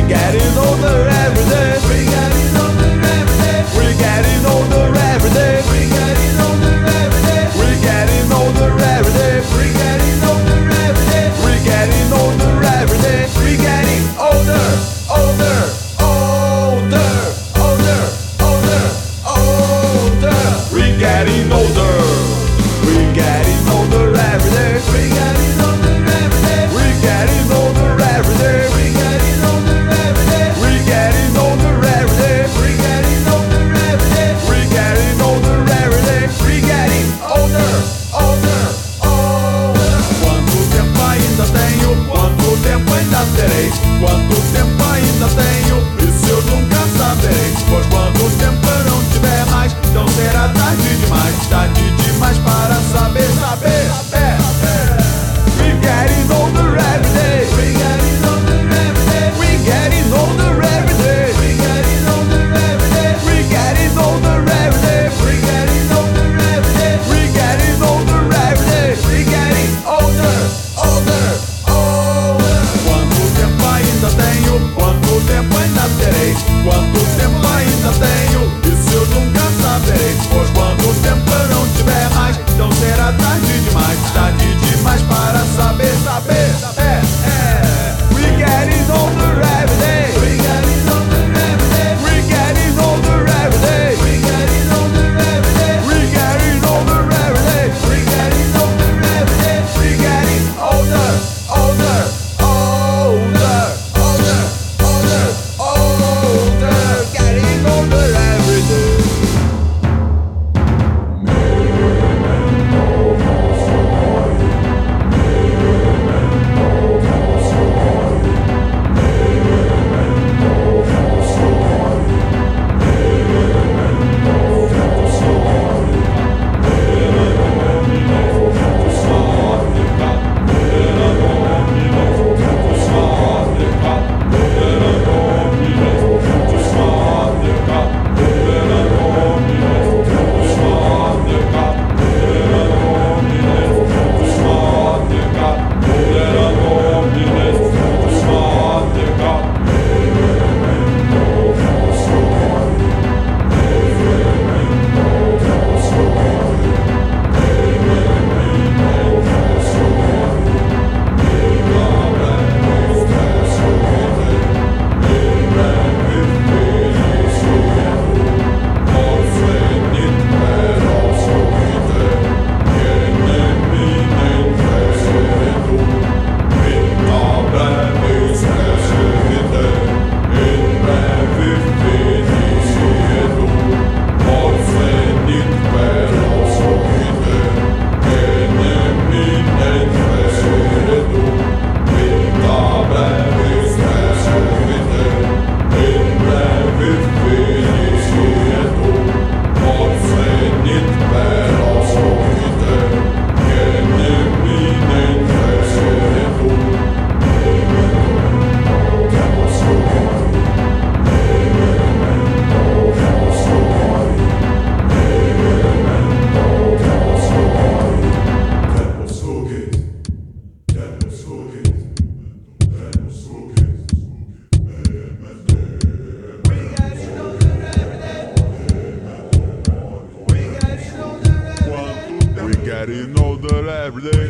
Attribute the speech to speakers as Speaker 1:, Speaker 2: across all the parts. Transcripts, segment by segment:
Speaker 1: getting older every day. We're getting older every day. We're getting older every day. We're getting older every day. We're getting older every day. We're getting older every day. We're getting older every day. We're getting older, older, older, older, older, older. We're getting older. We're getting older every day. We're getting older every day. We're getting older every day. We're getting older every day. We're getting older every day. We're getting older every day. We're getting older every day. We're getting older, older, older. Quanto tempo ainda tenho? Quanto tempo ainda terei? Quanto tempo ainda tenho? Isso eu nunca saberei. Pois quanto tempo eu não tiver mais, então será tarde demais. Tarde demais para saber, saber, saber. We're getting older every day. We're getting older every day. We're getting older every day. We're getting older every day. We're getting older every day. We're getting older every day. We're getting older every day. We're getting older, older, older. Quanto tempo ainda tenho? Quanto tempo ainda terei? Quanto tempo ainda tenho? Isso eu nunca saberei. Pois quanto tempo eu não tiver mais, então será tarde demais. Tarde demais para saber, saber, saber. We're getting older every day. We're getting older every day. We're getting older every day. We're getting older every day. We're getting older every day. We're getting older every day. We're getting older, older, older, older, older, older. Getting older every day. Getting older every day.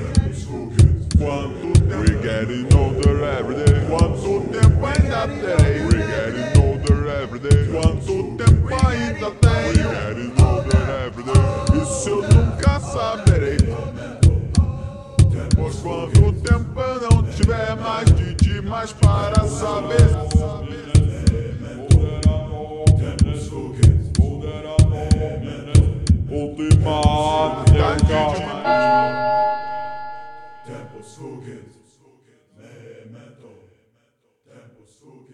Speaker 1: We're getting older every day. Quanto tempo ainda terei? We're getting older every day. Quanto tempo ainda tenho? We're getting older every day. Isso eu nunca saberei. Pois quanto tempo eu não tiver mais de demais para saber.